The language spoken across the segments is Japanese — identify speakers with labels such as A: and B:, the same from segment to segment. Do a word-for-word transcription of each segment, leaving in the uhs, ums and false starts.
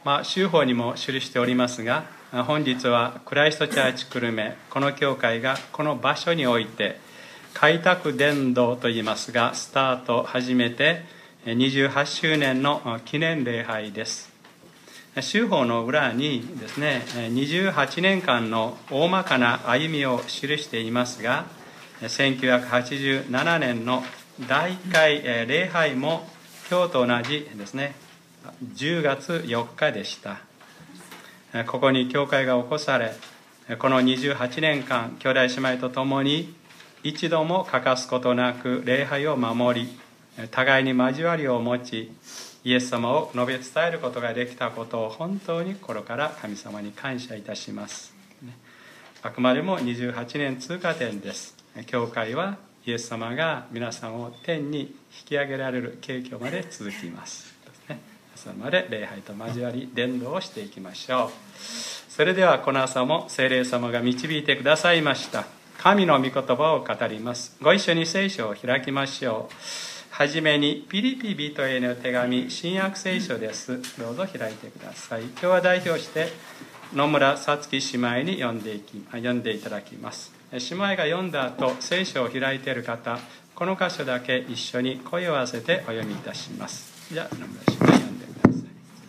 A: まあ、州法にも記しておりますが、本日はクライストチャーチ久留米、この教会がこの場所において開拓伝道といいますが、スタート始めてにじゅうはちしゅうねんの記念礼拝です。州法の裏にですね、にじゅうはちねんかんの大まかな歩みを記していますが、せんきゅうひゃくはちじゅうななねんのだいいっかい礼拝も今日と同じですね、じゅうがつよっかでした。ここに教会が起こされ、このにじゅうはちねんかん兄弟姉妹と共に一度も欠かすことなく礼拝を守り、互いに交わりを持ち、イエス様を述べ伝えることができたことを本当に心から神様に感謝いたします。あくまでもにじゅうはちねん通過点です。教会はイエス様が皆さんを天に引き上げられる景況まで続きます。それまで礼拝と交わり伝道をしていきましょう。それではこの朝も聖霊様が導いてくださいました神の御言葉を語ります。ご一緒に聖書を開きましょう。はじめにピリピ人への手紙、新約聖書です。どうぞ開いてください。今日は代表して野村さつき姉妹に読んでいき読んでいただきます。姉妹が読んだ後、聖書を開いている方、この箇所だけ一緒に声を合わせてお読みいたします。じゃあ野村姉妹読んでくだ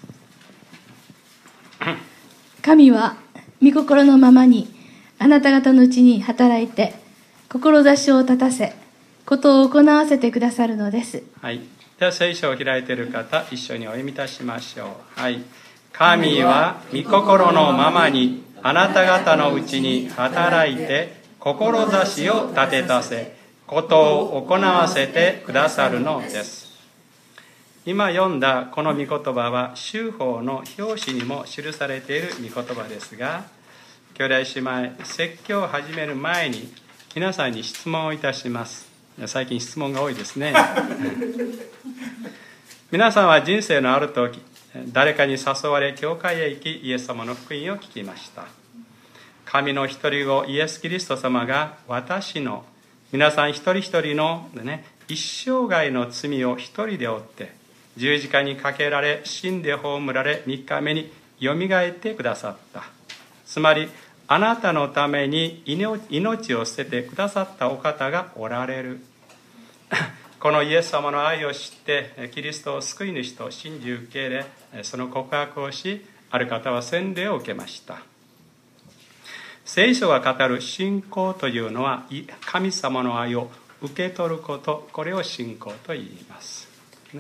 A: さい。
B: 神は御心のままにあなた方のうちに働いて志を立たせことを行わせてくださるのです。
A: はい、では聖書を開いている方、一緒にお読みいたしましょう。はい、神は御心のままにあなた方のうちに働いて志を立てたせことを行わせてくださるのです。今読んだこの御言葉は州法の表紙にも記されている御言葉ですが、兄弟姉妹、説教を始める前に皆さんに質問をいたします。最近質問が多いですね。皆さんは人生のある時、誰かに誘われ教会へ行き、イエス様の福音を聞きました。神の一人子イエス・キリスト様が私の皆さん一人一人の、ね、一生涯の罪を一人で負って十字架にかけられ、死んで葬られ、三日目によみがえってくださった。つまりあなたのために命を捨ててくださったお方がおられる。このイエス様の愛を知ってキリストを救い主と信じ受け入れ、その告白をし、ある方は洗礼を受けました。聖書が語る信仰というのは神様の愛を受け取ること、これを信仰と言います、ね、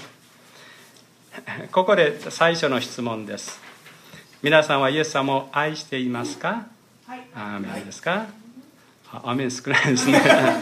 A: ここで最初の質問です。皆さんはイエス様を愛していますか？はい。アーメンですか？アーメン少ないですね。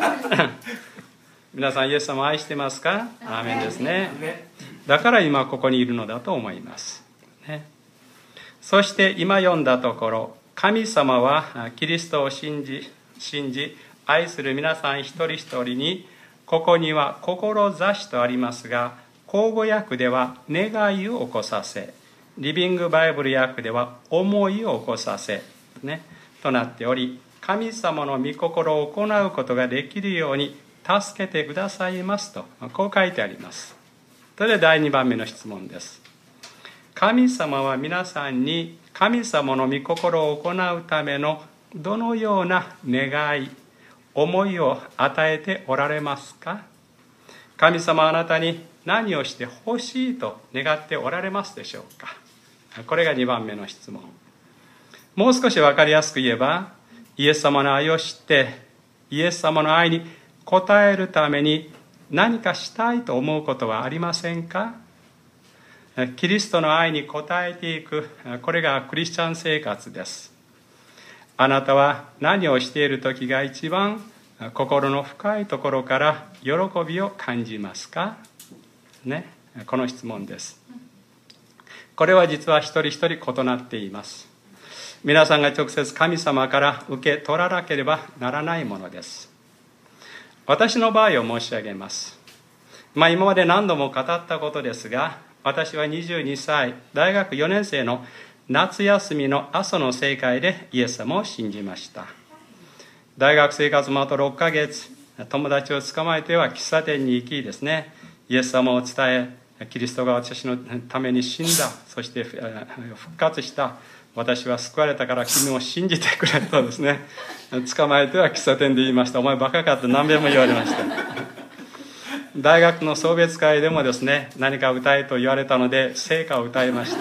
A: 皆さんイエス様を愛してますか？アーメンですね。だから今ここにいるのだと思います、ね、そして今読んだところ、神様はキリストを信じ信じ愛する皆さん一人一人に、ここには志とありますが、口語訳では願いを起こさせ、リビングバイブル訳では思いを起こさせ、ね、となっており、神様の御心を行うことができるように助けてくださいますと、こう書いてあります。それでだいにばんめの質問です。神様は皆さんに神様の御心を行うためのどのような願い、思いを与えておられますか？神様はあなたに何をしてほしいと願っておられますでしょうか？これがにばんめの質問。もう少し分かりやすく言えば、イエス様の愛を知ってイエス様の愛に応えるために何かしたいと思うことはありませんか？キリストの愛に応えていく、これがクリスチャン生活です。あなたは何をしている時が一番心の深いところから喜びを感じますか？ね、この質問です。これは実は一人一人異なっています。皆さんが直接神様から受け取らなければならないものです。私の場合を申し上げます。まあ今まで何度も語ったことですが、私はにじゅうにさい、大学よねん生の夏休みの阿蘇の聖会でイエス様を信じました。大学生活もあとろっかげつ、友達を捕まえては喫茶店に行きですね、イエス様を伝キリストが私のために死んだ、そして復活した、私は救われたから君も信じてくれとですね、捕まえては喫茶店で言いました。お前バカかって何遍も言われました。大学の送別会でもですね、何か歌えと言われたので聖歌を歌いました。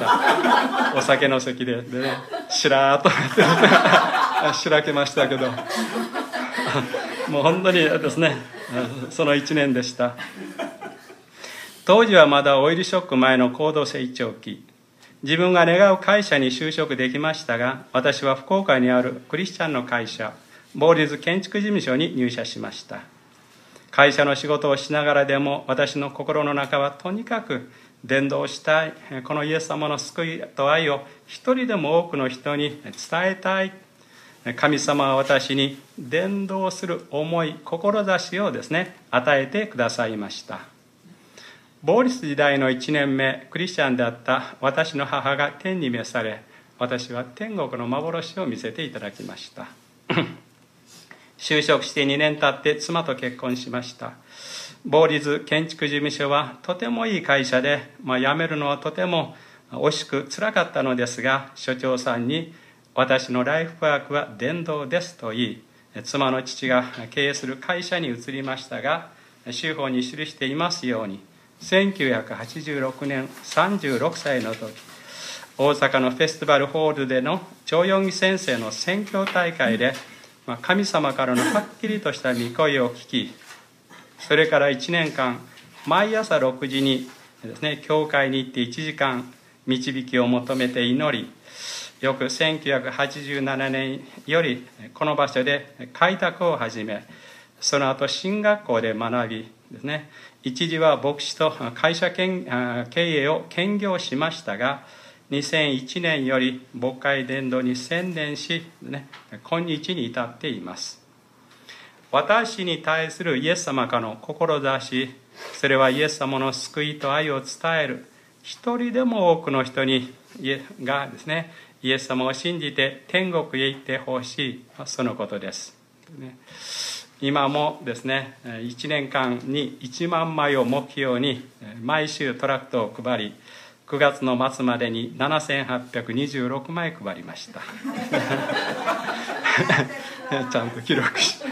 A: お酒の席ででね、しらーっとなってしらけましたけどもう本当にですね、そのいちねんでした。当時はまだオイルショック前の高度成長期、自分が願う会社に就職できましたが、私は福岡にあるクリスチャンの会社、ボーリーズ建築事務所に入社しました。会社の仕事をしながらでも、私の心の中はとにかく伝道したい、このイエス様の救いと愛を一人でも多くの人に伝えたい。神様は私に伝道する思い、志をですね、与えてくださいました。ボーリス時代のいちねんめ、クリスチャンであった私の母が天に召され、私は天国の幻を見せていただきました就職してにねん経って妻と結婚しました。ボーリズ建築事務所はとてもいい会社で、まあ、辞めるのはとても惜しく辛かったのですが、所長さんに私のライフワークは伝道ですと言い、妻の父が経営する会社に移りましたが、州法に記していますように、せんきゅうひゃくはちじゅうろくねんさんじゅうろくさいの時、大阪のフェスティバルホールでの長四義先生の宣教大会で、神様からのはっきりとした御声を聞き、それからいちねんかん毎朝ろくじにですね、教会に行っていちじかん導きを求めて祈り、翌せんきゅうひゃくはちじゅうななねんよりこの場所で開拓を始め、その後進学校で学びですね、一時は牧師と会社経営を兼業しましたが、にせんいちねんより牧会伝道に専念し、ね、今日に至っています。私に対するイエス様からの志、それはイエス様の救いと愛を伝える、一人でも多くの人にがですね、イエス様を信じて天国へ行ってほしい、そのことです。今もですね、いちねんかんにいちまんまいを目標に毎週トラクトを配り、くがつの末までにななせんはっぴゃくにじゅうろくまい配りましたちゃんと記録して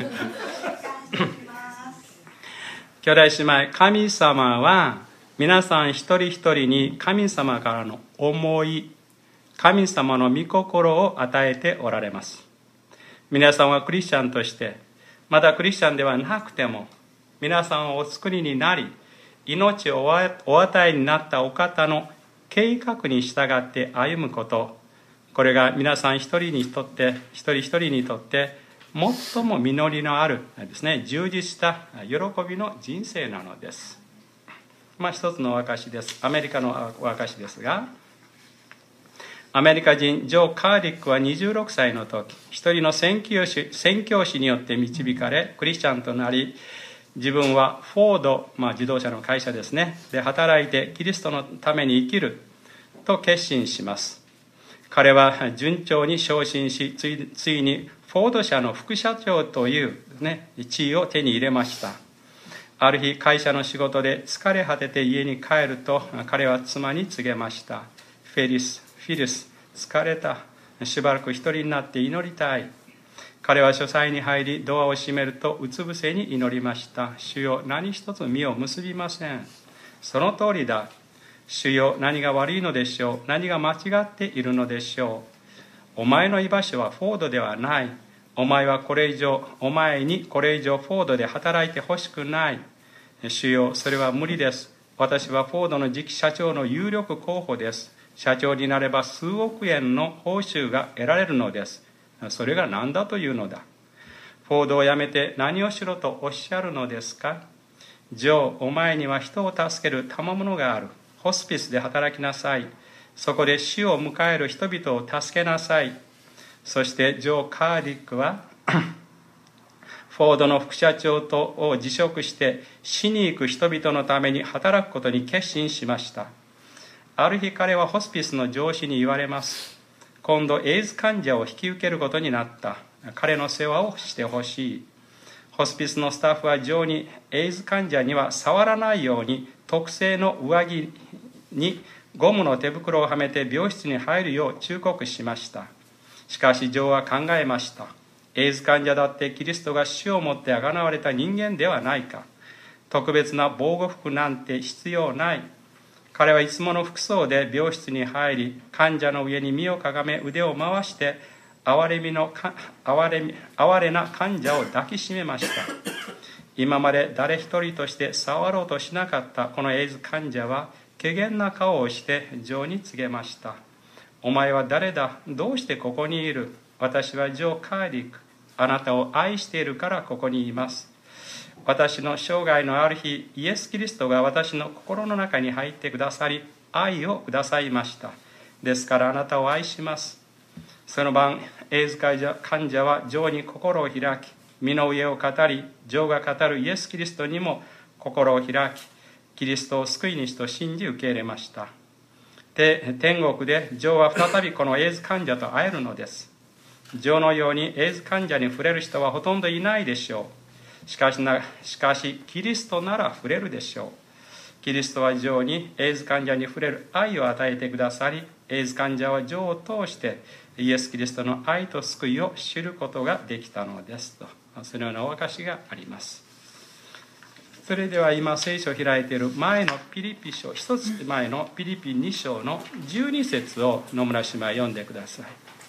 A: 兄弟姉妹、神様は皆さん一人一人に神様からの思い、神様の御心を与えておられます。皆さんはクリスチャンとして、まだクリスチャンではなくても、皆さんをお作りになり、命をお与えになったお方の計画に従って歩むこと、これが皆さん一人にとって一人一人にとって最も実りのあるですね、充実した喜びの人生なのです。まあ一つのお証です。アメリカのお証ですが、アメリカ人ジョー・カーリックはにじゅうろくさいの時、一人の宣教師、宣教師によって導かれクリスチャンとなり、自分はフォード、まあ、自動車の会社ですね、で働いてキリストのために生きると決心します。彼は順調に昇進し、つい、ついにフォード社の副社長という、ね、地位を手に入れました。ある日、会社の仕事で疲れ果てて家に帰ると、彼は妻に告げました。フェリス、フィリス、疲れた。しばらく一人になって祈りたい。彼は書斎に入り、ドアを閉めるとうつ伏せに祈りました。主よ、何一つ実を結びません。その通りだ。主よ、何が悪いのでしょう。何が間違っているのでしょう。お前の居場所はフォードではない。お前はこれ以上、お前にこれ以上フォードで働いてほしくない。主よ、それは無理です。私はフォードの次期社長の有力候補です。社長になれば数億円の報酬が得られるのです。それが何だというのだ。フォードを辞めて何をしろとおっしゃるのですか。ジョー、お前には人を助ける賜物がある。ホスピスで働きなさい。そこで死を迎える人々を助けなさい。そしてジョー・カーディックはフォードの副社長とを辞職して死に行く人々のために働くことに決心しました。ある日、彼はホスピスの上司に言われます。今度エイズ患者を引き受けることになった。彼の世話をしてほしい。ホスピスのスタッフはジョーにエイズ患者には触らないように特製の上着にゴムの手袋をはめて病室に入るよう忠告しました。しかし女王は考えました。エイズ患者だってキリストが死をもってあがなわれた人間ではないか。特別な防護服なんて必要ない。彼はいつもの服装で病室に入り、患者の上に身をかがめ腕を回して、哀れみの哀れみ哀れな患者を抱きしめました。今まで誰一人として触ろうとしなかったこのエイズ患者は、怪訝な顔をして女王に告げました。お前は誰だ？どうしてここにいる？私は女王カーディック。あなたを愛しているからここにいます。私の生涯のある日、イエス・キリストが私の心の中に入ってくださり、愛をくださいました。ですからあなたを愛します。その晩、エイズ患者は女王に心を開き、身の上を語り、女王が語るイエス・キリストにも心を開き、キリストを救い主と信じ受け入れました。で、天国で女王は再びこのエイズ患者と会えるのです。女王のようにエイズ患者に触れる人はほとんどいないでしょう。しかしな、しかしキリストなら触れるでしょう。キリストは女王にエイズ患者に触れる愛を与えてくださり、エイズ患者は女王を通してイエス・キリストの愛と救いを知ることができたのですと、そのようなお証があります。それでは今聖書を開いている前のピリピ書、一つ前のピリピに章のじゅうに節を野村姉妹読んでください。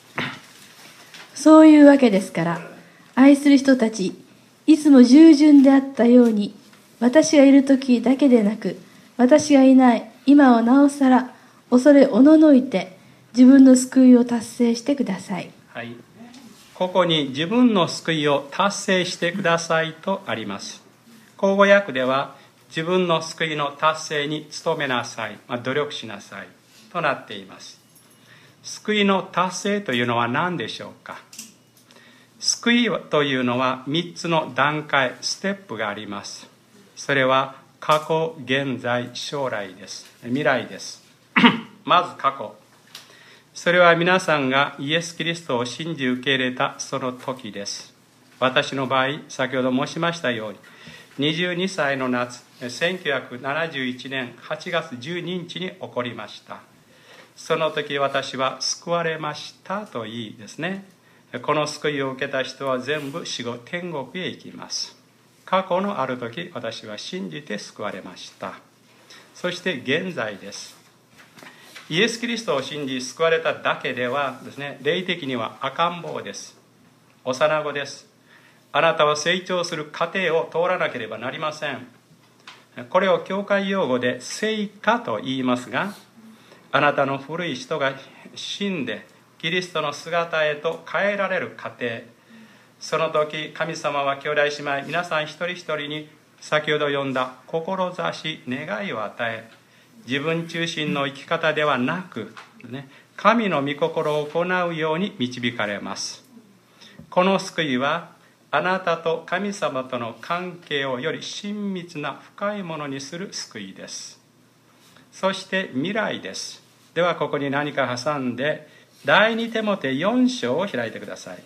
B: そういうわけですから、愛する人たち、いつも従順であったように、私がいる時だけでなく、私がいない今はなおさら恐れおののいて自分の救いを達成してください。
A: はい、ここに自分の救いを達成してくださいとあります。口語訳では自分の救いの達成に努めなさい、まあ、努力しなさいとなっています。救いの達成というのは何でしょうか。救いというのはみっつの段階、ステップがあります。それは過去、現在、将来です。未来です。まず過去。それは皆さんがイエス・キリストを信じ受け入れたその時です。私の場合、先ほど申しましたように、にじゅうにさいの夏、せんきゅうひゃくななじゅういちねんはちがつじゅうににちに起こりました。その時私は救われましたといいですね。この救いを受けた人は全部死後天国へ行きます。過去のある時、私は信じて救われました。そして現在です。イエス・キリストを信じ救われただけではですね、霊的には赤ん坊です。幼子です。あなたは成長する過程を通らなければなりません。これを教会用語で聖化と言いますが、あなたの古い人が死んでキリストの姿へと変えられる過程、その時神様は兄弟姉妹皆さん一人一人に先ほど読んだ志、願いを与え、自分中心の生き方ではなく、ね、神の御心を行うように導かれます。この救いはあなたと神様との関係をより親密な深いものにする救いです。そして未来です。ではここに何か挟んで第二テモテよん章を開いてください。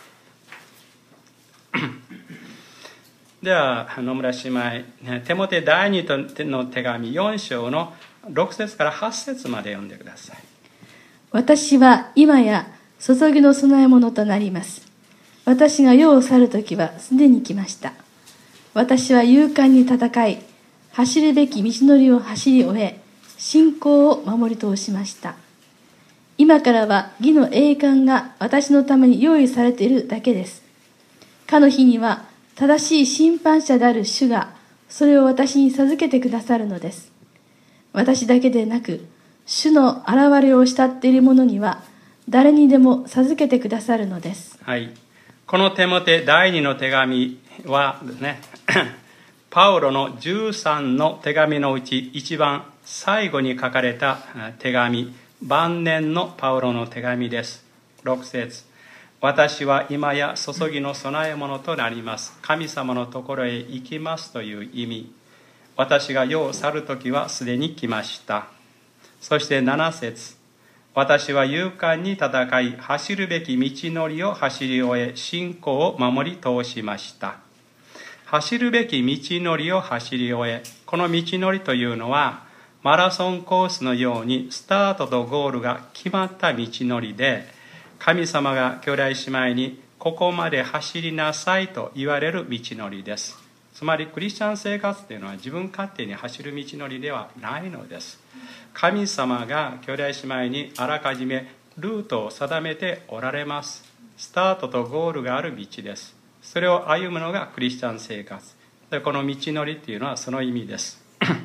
A: では野村姉妹、テモテ第二の手紙よん章のろく節からはち節まで読んでください。
B: 私は今や注ぎの供え物となります。私が世を去るときはすでに来ました。私は勇敢に戦い、走るべき道のりを走り終え、信仰を守り通しました。今からは義の栄冠が私のために用意されているだけです。かの日には正しい審判者である主がそれを私に授けてくださるのです。私だけでなく、主の現れを慕っている者には誰にでも授けてくださるのです。
A: はい。このテモテ第二の手紙はですね、パウロのじゅうさんの手紙のうち一番最後に書かれた手紙、晩年のパウロの手紙です。ろく節、私は今や注ぎの供え物となります。神様のところへ行きますという意味。私が世を去るときはすでに来ました。そしてなな節、私は勇敢に戦い、走るべき道のりを走り終え、信仰を守り通しました。 走るべき道のりを走り終え、この道のりというのはマラソンコースのようにスタートとゴールが決まった道のりで、神様が兄弟姉妹にここまで走りなさいと言われる道のりです。つまりクリスチャン生活というのは自分勝手に走る道のりではないのです。神様が兄弟姉妹にあらかじめルートを定めておられます。スタートとゴールがある道です。それを歩むのがクリスチャン生活で、この道のりというのはその意味です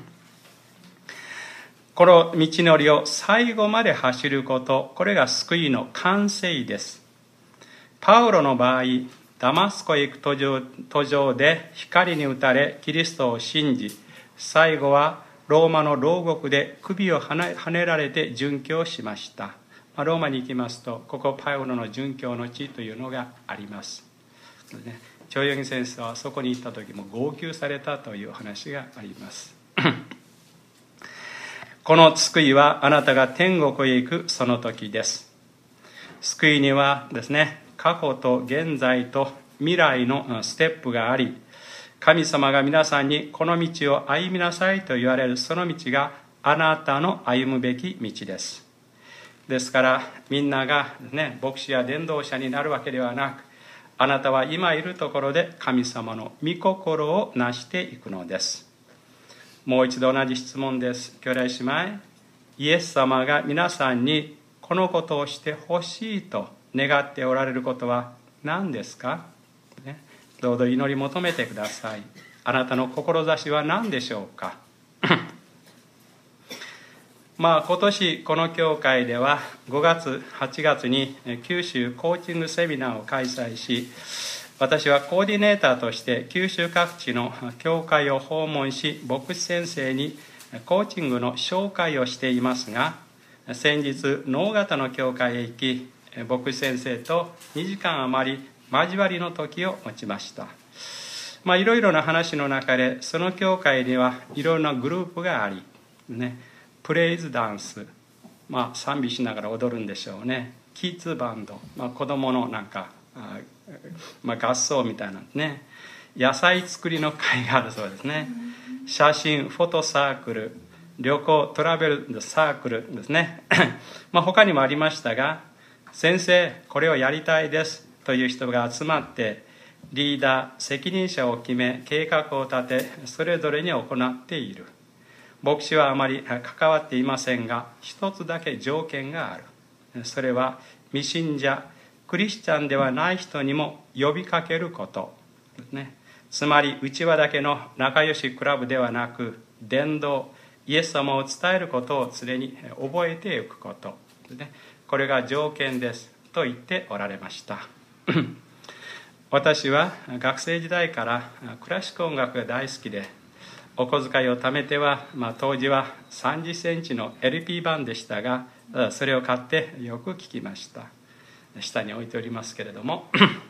A: この道のりを最後まで走ること、これが救いの完成です。パウロの場合、ダマスコへ行く途上、途上で光に打たれキリストを信じ、最後はローマの牢獄で首をはねられて殉教しました。ローマに行きますと、ここパウロの殉教の地というのがあります。長陽義先生はそこに行った時も号泣されたという話がありますこの救いはあなたが天国へ行くその時です。救いにはですね、過去と現在と未来のステップがあり、神様が皆さんにこの道を歩みなさいと言われるその道があなたの歩むべき道です。ですからみんなが、ね、牧師や伝道者になるわけではなく、あなたは今いるところで神様の御心をなしていくのです。もう一度同じ質問です。兄弟姉妹、イエス様が皆さんにこのことをしてほしいと願っておられることは何ですか、ね、どうぞ祈り求めてください。あなたの志は何でしょうかまあ今年この教会ではごがつはちがつに九州コーチングセミナーを開催し、私はコーディネーターとして九州各地の教会を訪問し、牧師先生にコーチングの紹介をしていますが、先日能形の教会へ行き、牧師先生とにじかん余り交わりの時を持ちました。まあいろいろな話の中で、その教会にはいろいろなグループがありね、プレイズダンス、まあ、賛美しながら踊るんでしょうね。キッズバンド、まあ、子供のなんか、あ、まあ、合奏みたいなね。野菜作りの会があるそうですね。写真フォトサークル、旅行トラベルサークルですねまあ他にもありましたが、先生これをやりたいですという人が集まって、リーダー責任者を決め計画を立て、それぞれに行っている。牧師はあまり関わっていませんが、一つだけ条件がある。それは未信者、クリスチャンではない人にも呼びかけることですね。つまり内輪だけの仲良しクラブではなく、伝道、イエス様を伝えることを常に覚えていくことですね。これが条件ですと言っておられました私は学生時代からクラシック音楽が大好きで、お小遣いを貯めては、まあ、当時はさんじゅっセンチの エルピー 版でしたが、それを買ってよく聴きました。下に置いておりますけれども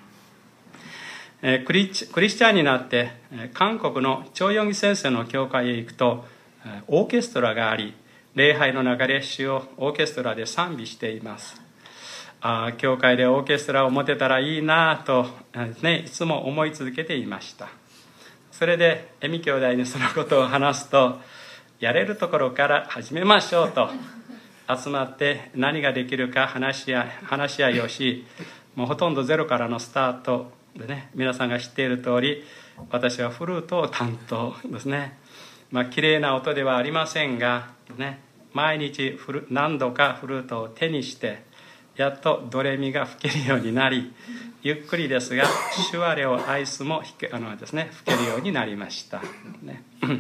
A: クリスチャンになって韓国のチョヨギ先生の教会へ行くと、オーケストラがあり、礼拝の中で主をオーケストラで賛美しています。あ、教会でオーケストラを持てたらいいなと、ね、いつも思い続けていました。それで恵美兄弟にそのことを話すと、やれるところから始めましょうと集まって何ができるか話し合い、話し合いをし、もうほとんどゼロからのスタートでね、皆さんが知っている通り、私はフルートを担当ですね。まあ綺麗な音ではありませんが、ね、毎日フル何度かフルートを手にして、やっとドレミが吹けるようになり、ゆっくりですがシュワレオアイスも弾け、あのですね、吹けるようになりました、ね、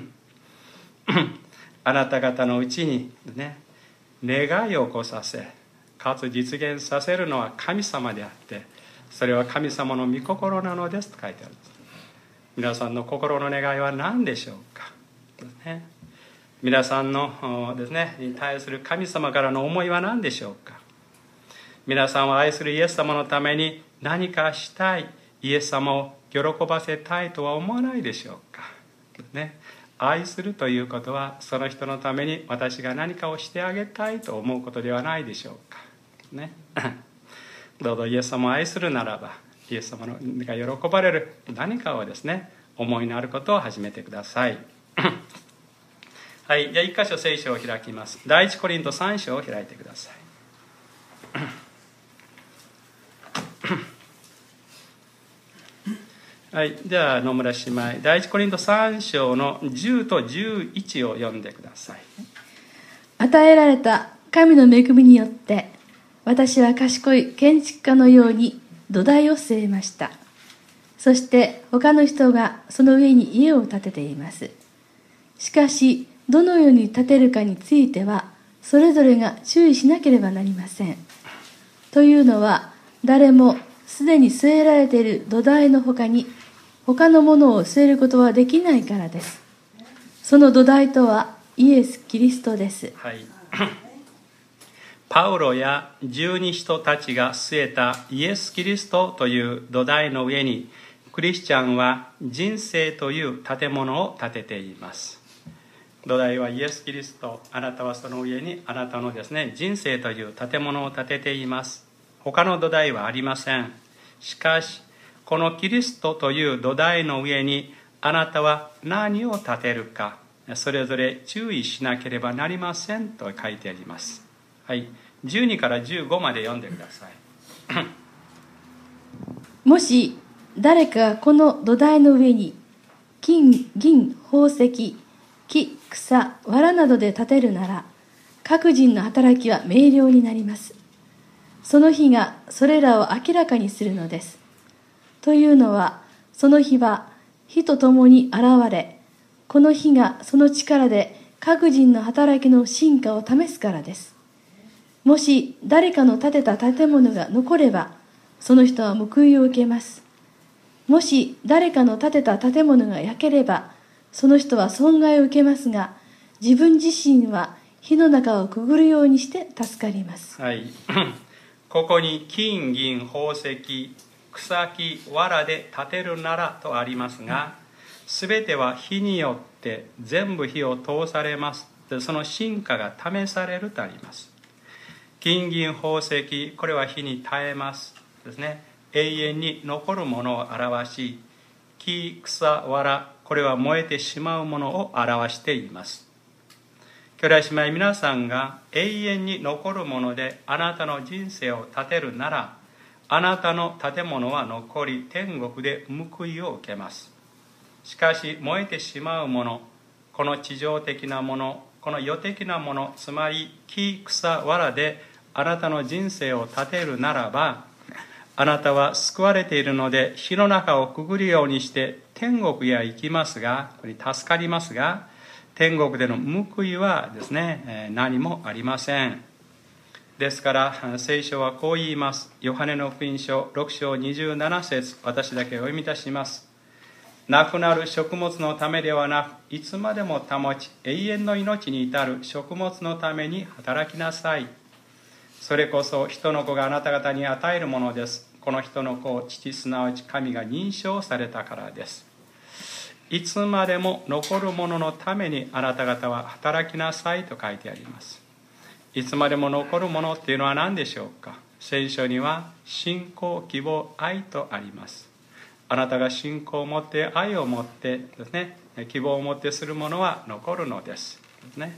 A: あなた方のうちに、ね、願いを起こさせ、かつ実現させるのは神様であって、それは神様の御心なのですと書いてあるんです。皆さんの心の願いは何でしょうか、ね、皆さんのですね、に対する神様からの思いは何でしょうか。皆さんを愛するイエス様のために何かしたい、イエス様を喜ばせたいとは思わないでしょうか、ね、愛するということはその人のために私が何かをしてあげたいと思うことではないでしょうか、ね、どうぞイエス様を愛するならば、イエス様が喜ばれる何かをですね、 思いのあることを始めてください。はい、じゃあ一箇所聖書を開きます。第一コリントさん章を開いてください。はい、じゃあ野村姉妹、第一コリントさん章のじゅうとじゅういちを読んでください。
B: 与えられた神の恵みによって私は賢い建築家のように土台を据えました。そして他の人がその上に家を建てています。しかしどのように建てるかについてはそれぞれが注意しなければなりません。というのは誰もすでに据えられている土台の他に他のものを据えることはできないからです。その土台とはイエス・キリストです。
A: はい、パウロや十二使徒たちが据えたイエス・キリストという土台の上にクリスチャンは人生という建物を建てています。土台はイエス・キリスト。あなたはその上にあなたのですね、人生という建物を建てています。他の土台はありません。しかしこのキリストという土台の上にあなたは何を建てるか、それぞれ注意しなければなりませんと書いてあります。はい、じゅうにからじゅうごまで読んでください。
B: もし誰かがこの土台の上に金、銀、宝石、木、草、藁などで建てるなら、各人の働きは明瞭になります。その日がそれらを明らかにするのです。というのは、その日は火とともに現れ、この日がその力で各人の働きの真価を試すからです。もし誰かの建てた建物が残れば、その人は報いを受けます。もし誰かの建てた建物が焼ければ、その人は損害を受けますが、自分自身は火の中をくぐるようにして助かります。
A: はい、ここに金、銀、宝石、草木、藁で建てるならとありますが、すべては火によって全部火を通されます。その真価が試されるとあります。金、銀、宝石、これは火に耐えますですね。永遠に残るものを表し、木、草、藁、これは燃えてしまうものを表しています。兄弟姉妹、皆さんが永遠に残るものであなたの人生を建てるなら、あなたの建物は残り天国で報いを受けます。しかし燃えてしまうもの、この地上的なもの、この世的なもの、つまり木、草、藁であなたの人生を建てるならば、あなたは救われているので火の中をくぐるようにして天国へ行きますが、これ助かりますが、天国での報いはですね、何もありません。ですから聖書はこう言います。ヨハネの福音書ろく章にじゅうなな節、私だけお読みいたします。なくなる食物のためではなく、いつまでも保ち永遠の命に至る食物のために働きなさい。それこそ人の子があなた方に与えるものです。この人の子を父、すなわち神が認証されたからです。いつまでも残るもののためにあなた方は働きなさいと書いてあります。いつまでも残るものっていうのは何でしょうか。聖書には信仰、希望、愛とあります。あなたが信仰を持って、愛を持ってですね、希望を持ってするものは残るのですですね。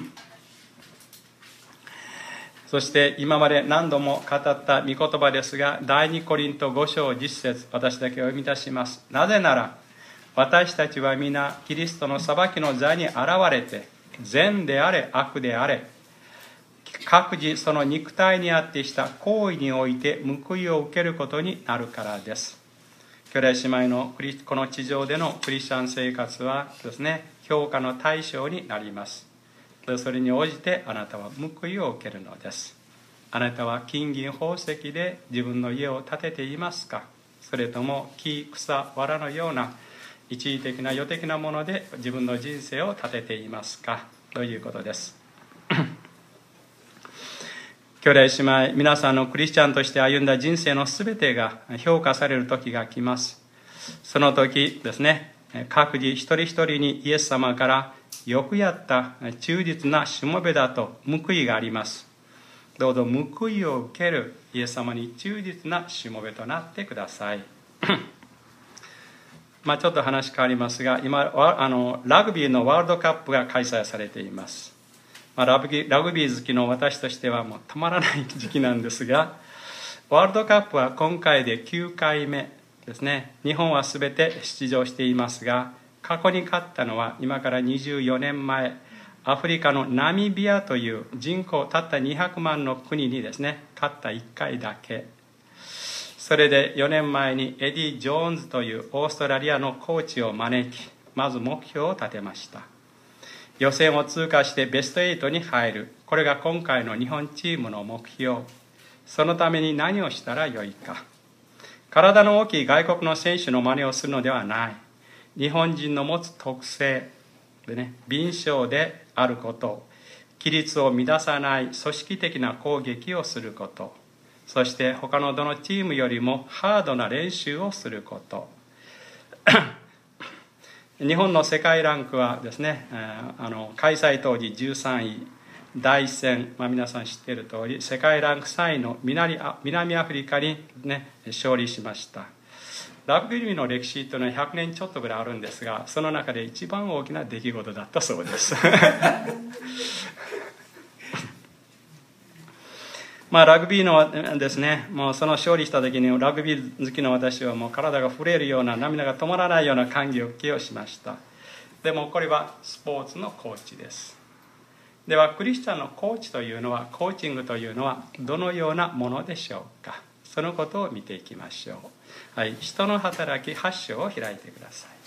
A: そして今まで何度も語った御言葉ですが、第二コリントご章じゅっ節、私だけお読みいたします。なぜなら私たちは皆キリストの裁きの座に現れて、善であれ悪であれ各自その肉体にあってした行為において報いを受けることになるからです。兄弟姉妹のこの地上でのクリスチャン生活はですね、評価の対象になります。それに応じてあなたは報いを受けるのです。あなたは金銀宝石で自分の家を建てていますか。それとも木、草、藁のような一時的な世的なもので自分の人生を建てていますかということです。兄弟姉妹、皆さんのクリスチャンとして歩んだ人生のすべてが評価される時が来ます。その時ですね、各自一人一人にイエス様からよくやった忠実なしもべだと報いがあります。どうぞ報いを受けるイエス様に忠実なしもべとなってください。 まあ、ちょっと話変わりますが、今あのラグビーのワールドカップが開催されています。まあ、ラグビー、ラグビー好きの私としてはもうたまらない時期なんですが、ワールドカップは今回できゅうかいめですね。日本はすべて出場していますが、過去に勝ったのは今からにじゅうよねんまえ、アフリカのナミビアという人口たったにひゃくまんの国にですね、勝ったいっかいだけ。それでよねんまえにエディ・ジョーンズというオーストラリアのコーチを招き、まず目標を立てました。予選を通過してベストはちに入る。これが今回の日本チームの目標。そのために何をしたらよいか。体の大きい外国の選手の真似をするのではない。日本人の持つ特性でね、敏捷であること、規律を乱さない組織的な攻撃をすること、そして他のどのチームよりもハードな練習をすること。日本の世界ランクはですね、あの開催当時じゅうさんい、第一戦、まあ、皆さん知っている通り世界ランクさんいの南アフリカに、ね、勝利しました。ラグビーの歴史というのはひゃくねんちょっとぐらいあるんですが、その中で一番大きな出来事だったそうですまあラグビーのですね、もうその勝利した時にラグビー好きの私はもう体が震えるような、涙が止まらないような感激をしました。でもこれはスポーツのコーチです。ではクリスチャンのコーチというのは、コーチングというのはどのようなものでしょうか。そのことを見ていきましょう。はい、人の働きはち章を開いてください。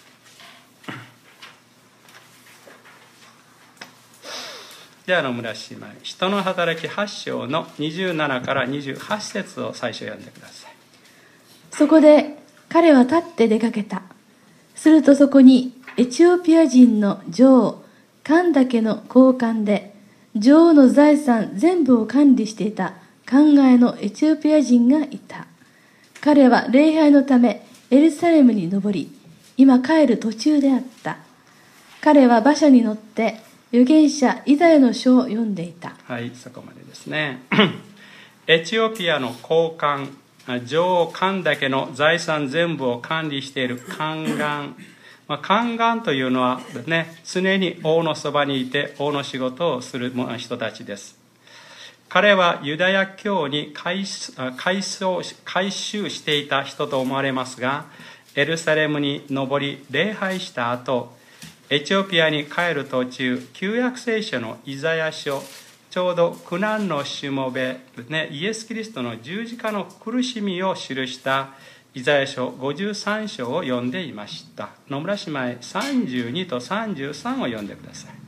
A: では野村姉妹、人の働きはち章のにじゅうななからにじゅうはち節を最初読んでください。
B: そこで彼は立って出かけた。するとそこにエチオピア人の女王カンダケの高官で、女王の財産全部を管理していた考えのエチオピア人がいた。彼は礼拝のためエルサレムに登り、今帰る途中であった。彼は馬車に乗って預言者イザヤの書を読んでいた。
A: はい、そこまでですね。エチオピアの高官、女王カンダケの財産全部を管理している宦官。まあ、宦官というのは、ね、常に王のそばにいて王の仕事をする人たちです。彼はユダヤ教に改宗していた人と思われますが、エルサレムに登り礼拝した後、エチオピアに帰る途中、旧約聖書のイザヤ書、ちょうど苦難のしもべ、ね、イエス・キリストの十字架の苦しみを記したイザヤ書ごじゅうさん章を読んでいました。野村姉妹、さんじゅうにとさんじゅうさんを読んでください。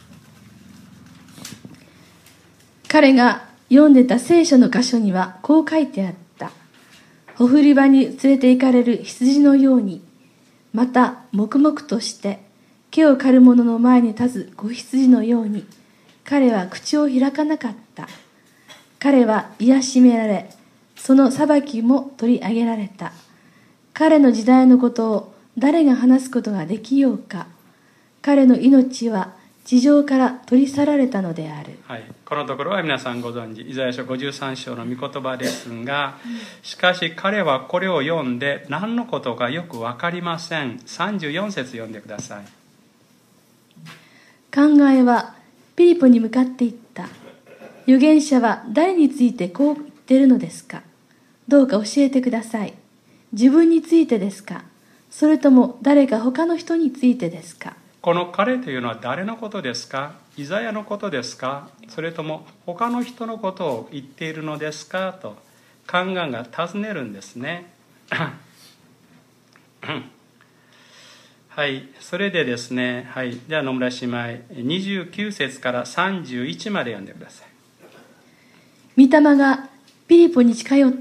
B: 彼が読んでた聖書の箇所にはこう書いてあった。ほふり場に連れて行かれる羊のように、また黙々として毛を刈る者の前に立つ子羊のように、彼は口を開かなかった。彼は癒しめられ、その裁きも取り上げられた。彼の時代のことを誰が話すことができようか。彼の命は地上から取り去られたのである。
A: はい、このところは皆さんご存知、イザヤ書ごじゅうさん章の御言葉ですが、しかし彼はこれを読んで何のことかよく分かりません。さんじゅうよん節読んでください。
B: 考えはピリポに向かっていった。預言者は誰についてこう言っているのですか。どうか教えてください。自分についてですか、それとも誰か他の人についてですか。
A: この彼というのは誰のことですか。イザヤのことですか、それとも他の人のことを言っているのですかと宦官が尋ねるんですね。はい、それでですね、はい、じゃあ野村姉妹、にじゅうきゅう節からさんじゅういちまで読んでください。
B: 御霊がピリポに近寄って、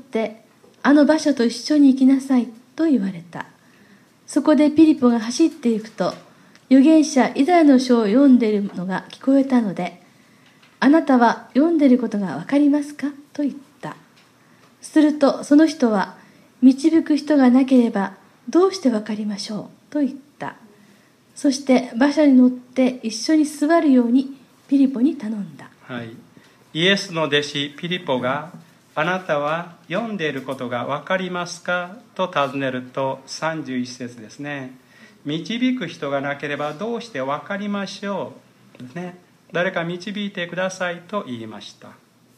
B: あの馬車と一緒に行きなさいと言われた。そこでピリポが走っていくと、預言者イザヤの書を読んでいるのが聞こえたので、あなたは読んでいることがわかりますかと言った。するとその人は、導く人がなければどうしてわかりましょうと言った。そして馬車に乗って一緒に座るようにピリポに頼んだ。
A: はい、イエスの弟子ピリポがあなたは読んでいることが分かりますかと尋ねると、さんじゅういち節ですね。導く人がなければどうして分かりましょうですね。誰か導いてくださいと言いました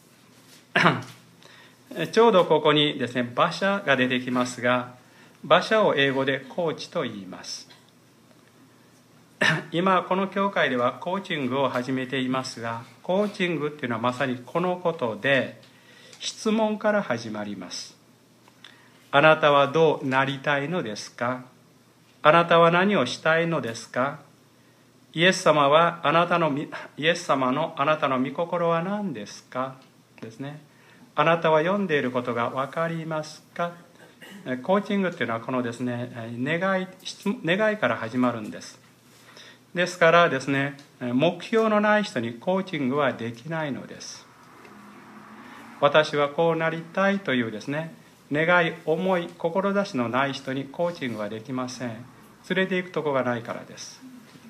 A: ちょうどここにですね、馬車が出てきますが、馬車を英語でコーチと言います今この教会ではコーチングを始めていますが、コーチングっていうのはまさにこのことで、質問から始まります。あなたはどうなりたいのですか？あなたは何をしたいのですか？イエス様はあなたのイエス様のあなたの御心は何ですかですね。あなたは読んでいることが分かりますか？コーチングっていうのはこのですね、願い、願いから始まるんです。ですからですね、目標のない人にコーチングはできないのです。私はこうなりたいというですね、願い、思い、志のない人にコーチングはできません。連れて行くとこがないからです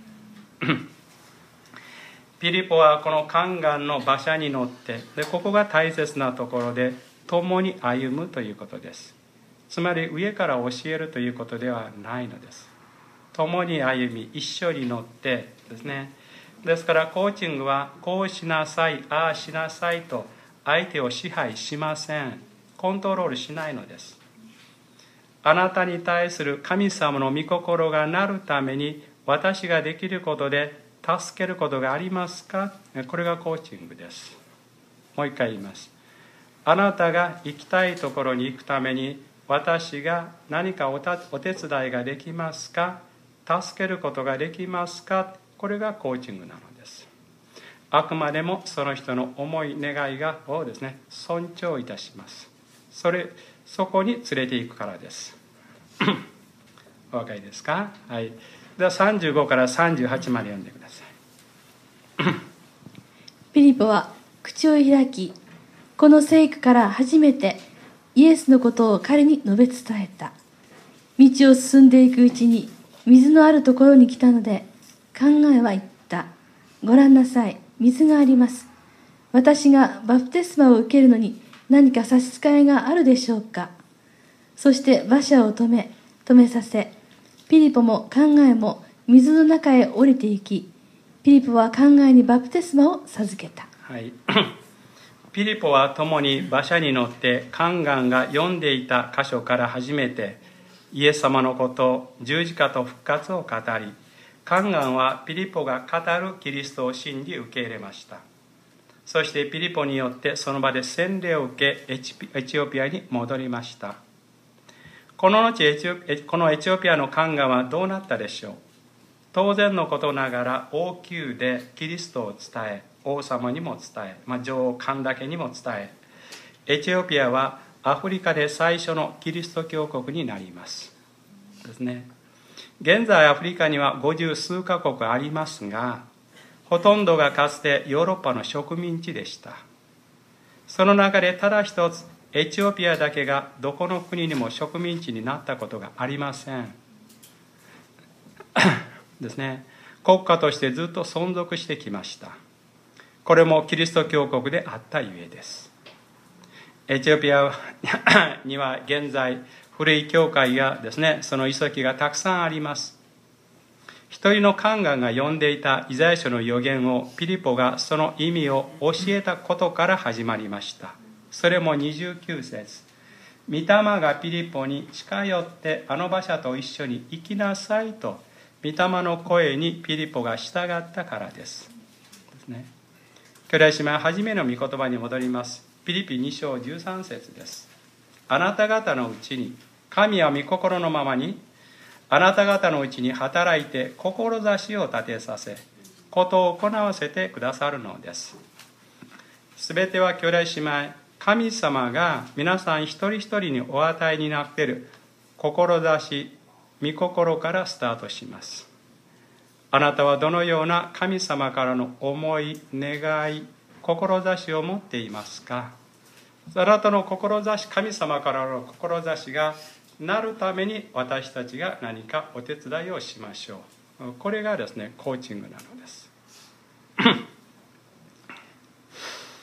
A: ピリポはこの宦官の馬車に乗って、でここが大切なところで、共に歩むということです。つまり上から教えるということではないのです。共に歩み、一緒に乗ってですね。ですからコーチングはこうしなさい、ああしなさいと相手を支配しません。コントロールしないのです。あなたに対する神様の御心がなるために、私ができることで助けることがありますか？これがコーチングです。もう一回言います。あなたが行きたいところに行くために、私が何か お, たお手伝いができますか？助けることができますか？これがコーチングなのです。あくまでもその人の思い願いがをですね、尊重いたします。それそこに連れて行くからですお分かりですか？はい。ではさんじゅうごからさんじゅうはちまで読んでください
B: ピリポは口を開き、この聖句から初めてイエスのことを彼に述べ伝えた。道を進んでいくうちに水のあるところに来たので、考えは言った。ご覧なさい、水があります。私がバプテスマを受けるのに何か差し支えがあるでしょうか。そして馬車を止め、止めさせ、ピリポも考えも水の中へ降りていき、ピリポは考えにバプテスマを授けた。
A: はい。ピリポは共に馬車に乗って宦官が読んでいた箇所から始めて、イエス様のこと、十字架と復活を語り、宦官はピリポが語るキリストを信じ受け入れました。そしてピリポによってその場で洗礼を受け、エチオピアに戻りました。この後エチオ、このエチオピアの宦官はどうなったでしょう。当然のことながら王宮でキリストを伝え、王様にも伝え、まあ、女王神だけにも伝え、エチオピアはアフリカで最初のキリスト教国になりますですね。現在アフリカには五十数カ国ありますが、ほとんどがかつてヨーロッパの植民地でした。その中でただ一つ、エチオピアだけがどこの国にも植民地になったことがありませんですね。国家としてずっと存続してきました。これもキリスト教国であったゆえです。エチオピアには現在古い教会やですね、その遺跡がたくさんあります。一人の宦官が読んでいたイザヤ書の預言をピリポがその意味を教えたことから始まりました。それもにじゅうきゅう節。御霊がピリポに近寄ってあの馬車と一緒に行きなさいと、御霊の声にピリポが従ったからです。ですね。兄弟姉妹、初めの御言葉に戻ります。ピリピに章じゅうさん節です。あなた方のうちに、神は御心のままに、あなた方のうちに働いて志を立てさせ、ことを行わせてくださるのです。すべては兄弟姉妹、神様が皆さん一人一人にお与えになっている志、御心からスタートします。あなたはどのような神様からの思い、願い、志を持っていますか？あなたの志、神様からの志がなるために私たちが何かお手伝いをしましょう。これがですね、コーチングなのです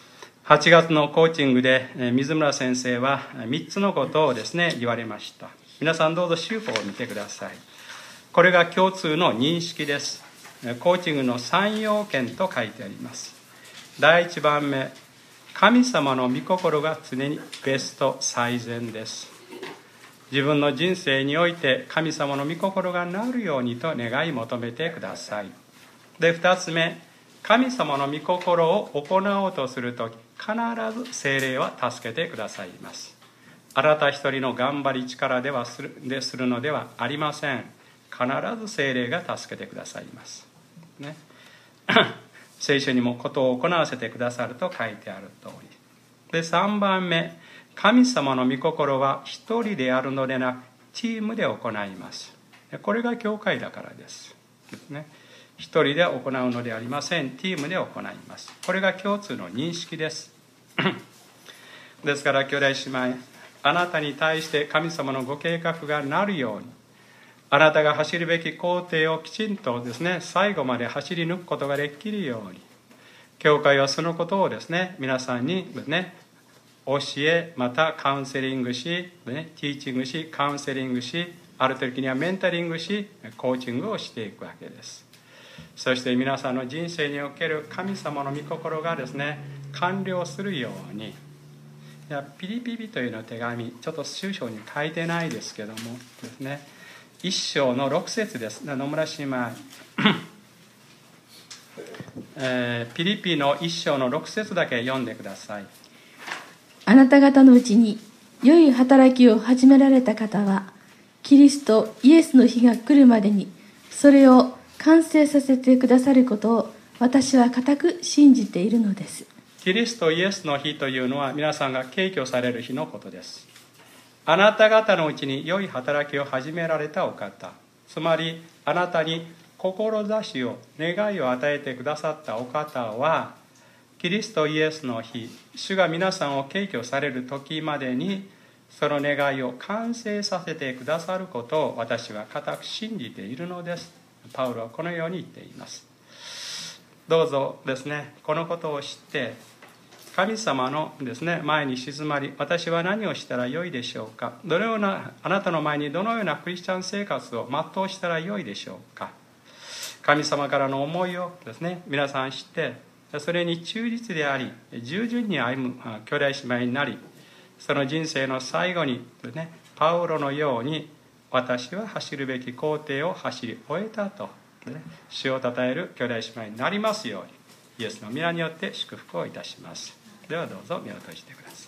A: はちがつのコーチングで水村先生はみっつのことをですね言われました。皆さんどうぞ手法を見てください。これが共通の認識です。コーチングのさん要件と書いてあります。だいいちばんめ、神様の御心が常にベスト最善です。自分の人生において神様の御心がなるようにと願い求めてください。で、ふたつめ、神様の御心を行おうとするとき、必ず聖霊は助けてくださいます。あなた一人の頑張り力ではするでするのではありません。必ず聖霊が助けてくださいます、ね、聖書にもことを行わせてくださると書いてある通りで、さんばんめ、神様の御心は一人であるのでなくチームで行います。これが教会だからですですね。一人で行うのではありません。チームで行います。これが共通の認識ですですから兄弟姉妹、あなたに対して神様のご計画がなるように、あなたが走るべき工程をきちんとですね、最後まで走り抜くことができるように、教会はそのことをですね、皆さんにですね、教え、またカウンセリングし、ね、ティーチングし、カウンセリングし、ある時にはメンタリングし、コーチングをしていくわけです。そして皆さんの人生における神様の御心がですね、完了するように、いやピリピリというの手紙、ちょっと聖書に書いてないですけどもですね、一章のろく節です。野村姉妹、えー、ピリピの一章のろく節だけ読んでください。
B: あなた方のうちに良い働きを始められた方は、キリストイエスの日が来るまでにそれを完成させてくださることを私は固く信じているのです。
A: キリストイエスの日というのは皆さんが敬虚される日のことです。あなた方のうちに良い働きを始められたお方、つまりあなたに志を願いを与えてくださったお方は、キリストイエスの日、主が皆さんを敬虚される時までにその願いを完成させてくださることを私は固く信じているのです。パウロはこのように言っています。どうぞですね、このことを知って神様のですね前に静まり、私は何をしたらよいでしょうか、どのようなあなたの前にどのようなクリスチャン生活を全うしたらよいでしょうか。神様からの思いをですね皆さん知って、それに忠実であり従順に歩む兄弟姉妹になり、その人生の最後にですね、パウロのように私は走るべき工程を走り終えたと、ね、主を称える兄弟姉妹になりますように、イエスの皆によって祝福をいたします。ではどうぞ目を閉じてください。